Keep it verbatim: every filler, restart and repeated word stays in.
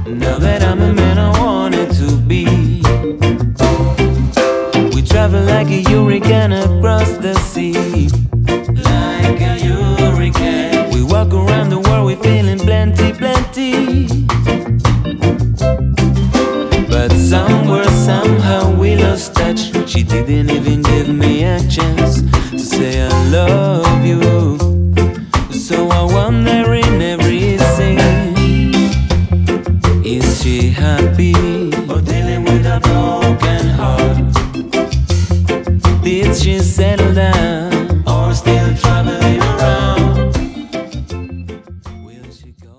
Now that I'm a man I wanted to be. We travel like a hurricane across the sea. Like a hurricane. We walk around the world, we feeling plenty, plenty. But somewhere, somehow we lost touch. She didn't even give me a chance.